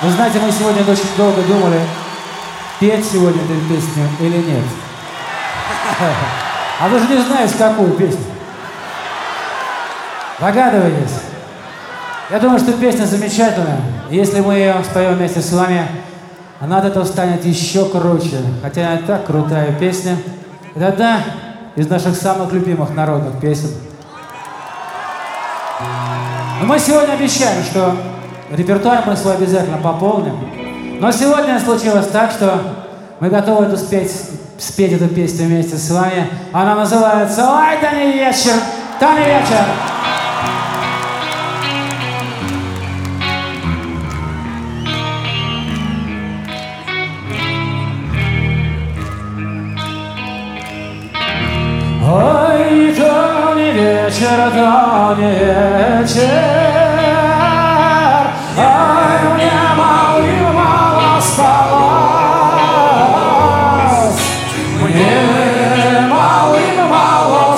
Вы знаете, мы сегодня очень долго думали, петь сегодня эту песню или нет. А вы же не знаете, какую песню. Догадываетесь? Я думаю, что песня замечательная. Если мы ее споем вместе с вами, она от этого станет еще круче. Хотя она и так крутая песня. Это одна из наших самых любимых народных песен. Но мы сегодня обещаем, что репертуар мы свой обязательно пополним. Но сегодня случилось так, что мы готовы спеть эту песню вместе с вами. Она называется «Ой, да не вечер, да не вечер». Ой, то не вечер, то не вечер. Ой, мне мало спалось. Мне мало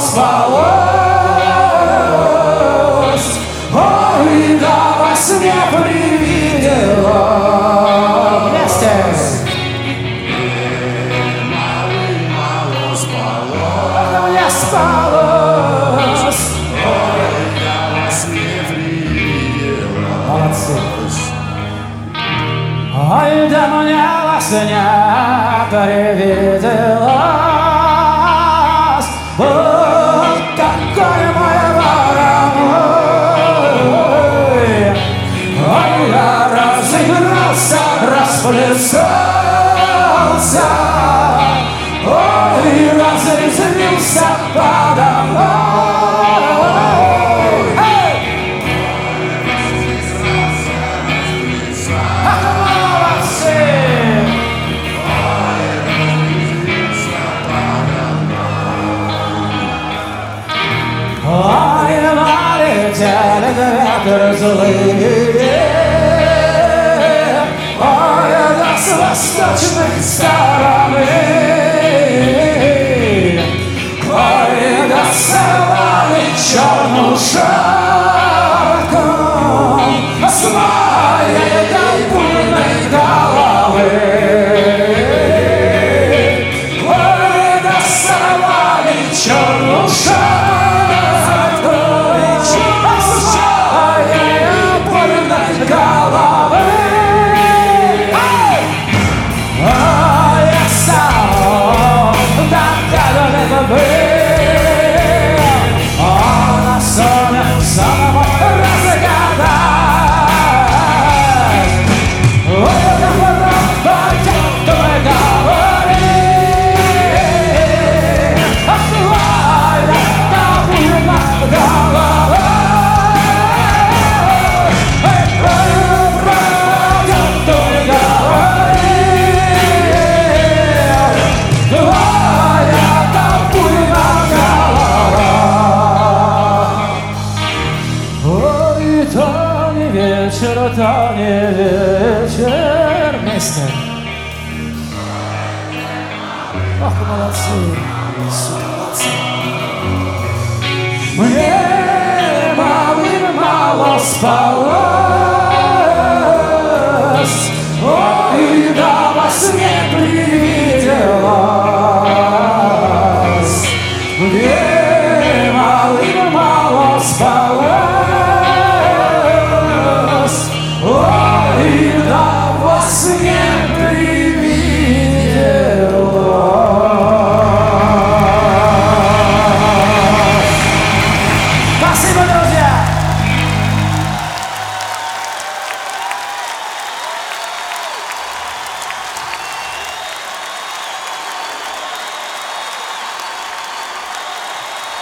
спалось. Ой, да во сне привидела. Вместе. Спалось. Ой, я вас не видела. Молодцы. Ой, да мне вас не привиделось. Вот такой мой вороной. Ой, я разыгрался, расплясался. Ой, разрезвился подо мной. Ах, молодцы! Ой, разрезвился подо мной. Ой, налетели ветры злые. Ой, да с восточной стороны. Сорвали черную шапку с моей буйной головы. Ой, да сорвали черную шапку с моей буйной головы. Ой, я сам догадывался бы. Самого разгадать. Ой, я потом твой говори. Ах, твой, да буйна голова. Ой, бродят твой говори. Твой, да буйна голова. То не вечер, то не вечер. Вместе. Ох, молодцы. Супер, молодцы. Мне мало спалось. Ой, да во сне привиделось. Мне мало спалось. Ой, да во сне